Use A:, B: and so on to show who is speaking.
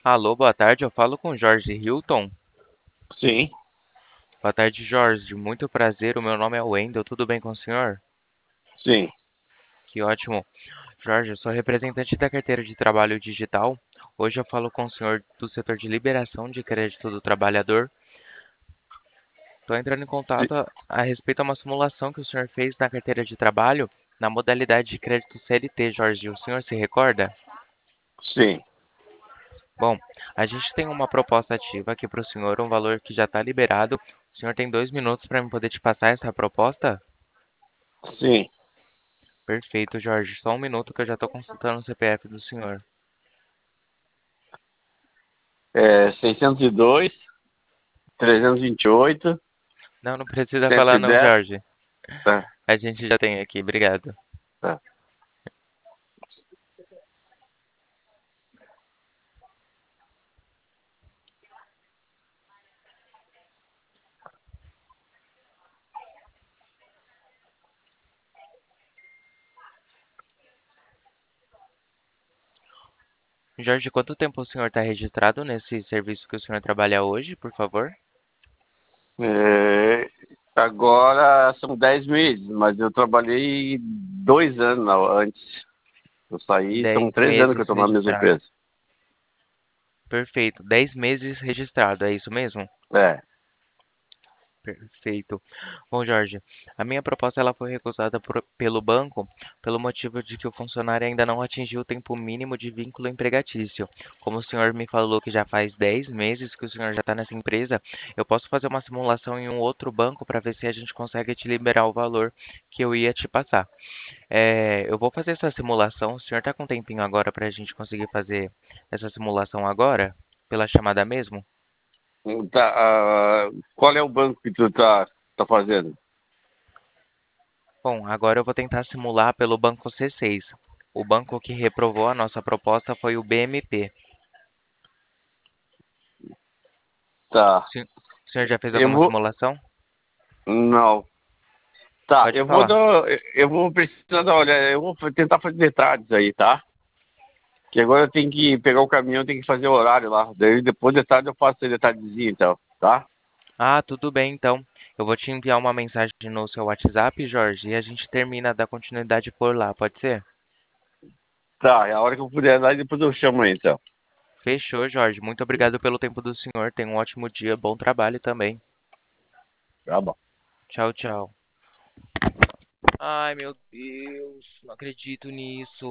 A: Alô, boa tarde. Eu falo com Jorge Hilton.
B: Sim,
A: Boa tarde, Jorge. Muito prazer. O meu nome é Wendel. Tudo bem com o senhor?
B: sim,
A: Que ótimo. Jorge, eu sou representante da carteira de trabalho digital. Hoje eu falo com o senhor do setor de liberação de crédito do trabalhador. Estou entrando em
B: sim,
A: contato a respeito a uma simulação que o senhor fez na carteira de trabalho na modalidade de crédito CLT, Jorge. O senhor se recorda?
B: sim,
A: Bom, a gente tem uma proposta ativa aqui para o senhor, um valor que já está liberado. O senhor tem 2 minutos para eu poder te passar essa proposta?
B: sim.
A: Perfeito, Jorge. Só um minuto que eu já estou consultando o CPF do senhor.
B: 602, 328,
A: Não, não precisa falar não,
B: 110.
A: Jorge.
B: Tá,
A: A gente já tem aqui, obrigado.
B: tá.
A: Jorge, quanto tempo o senhor está registrado nesse serviço que o senhor trabalha hoje, por favor?
B: É, agora são 10 meses, mas eu trabalhei 2 anos antes. Eu saí, são
A: 10
B: 3 anos que eu
A: meses
B: estou na mesma
A: registrado.
B: empresa.
A: Perfeito. 10 meses registrado, é isso mesmo?
B: É,
A: Perfeito. Bom, Jorge, a minha proposta ela foi recusada pelo banco pelo motivo de que o funcionário ainda não atingiu o tempo mínimo de vínculo empregatício. Como o senhor me falou que já faz 10 meses que o senhor já está nessa empresa, eu posso fazer uma simulação em um outro banco para ver se a gente consegue te liberar o valor que eu ia te passar. Eu vou fazer essa simulação. O senhor está com um tempinho agora para a gente conseguir fazer essa simulação agora? Pela chamada mesmo?
B: tá, qual é o banco que tu tá fazendo?
A: Bom, agora eu vou tentar simular pelo banco C6. O banco que reprovou a nossa proposta foi o BMP.
B: Tá,
A: O senhor já fez
B: eu
A: alguma
B: vou.
A: simulação?
B: Não. Tá,
A: Pode falar.
B: eu vou precisar dar uma olhada, eu vou tentar fazer detalhes aí, tá? Que agora eu tenho que pegar o caminhão, tenho que fazer o horário lá. Daí depois de tarde eu faço esse detalhezinho, então, tá?
A: Ah, tudo bem então. Eu vou te enviar uma mensagem no seu WhatsApp, Jorge, e a gente termina da continuidade por lá, pode ser?
B: Tá, é a hora que eu puder lá e depois eu chamo aí, então.
A: Fechou, Jorge. Muito obrigado pelo tempo do senhor. Tenha um ótimo dia, bom trabalho também.
B: Tá bom.
A: Tchau, tchau. Ai, meu Deus, não acredito nisso.